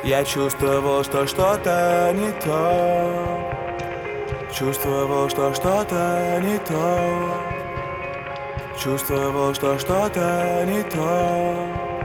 Я чувствовал, что что-то не то. Чувствовал, что что-то не то. Чувствовал, что что-то не то.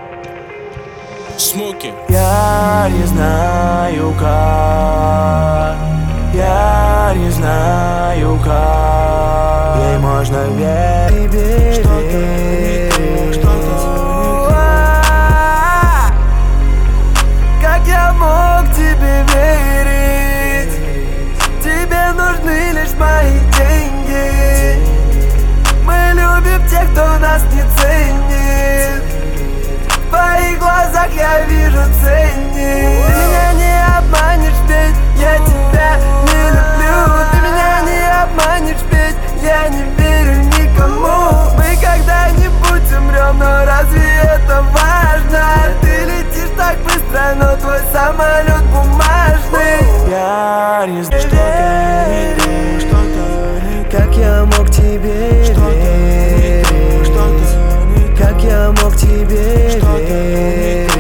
Смоки. Я не знаю как. Я не знаю как. Ей можно верить. Что-то не то, что-то не то. Как я мог тебе верить? Тебе нужны лишь мои деньги. Мы любим тех, кто нас не ценит. В твоих глазах я вижу ценник. Ты меня не обманешь, ведь я тебя не люблю. Ты меня не обманешь, ведь я не верю никому. Мы когда-нибудь умрем, но разве это важно? Ты летишь так быстро, но твой самолет бумажный. Я не знаю, что-то не то, что-то не то. Как я мог тебе верить? Как я мог тебе верить?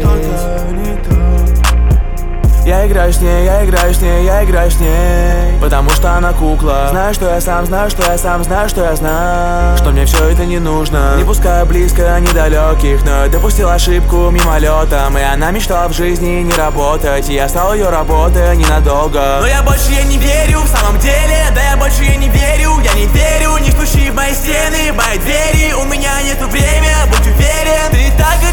Я играю с ней, я играю с ней, я играю с ней. Потому что она кукла. Знаю, что я сам, знаю, что я сам, знаю, что я знаю. Что мне все это не нужно. Не пускаю близко недалеких, но допустил ошибку мимолетом. И она мечтала в жизни не работать. И я стал ее работой ненадолго. Но я больше ей не верю, в самом деле. Да я больше ей не верю, я не верю. Не стучи в мои стены, в мои двери. У меня нету времени, будь уверен. Ты так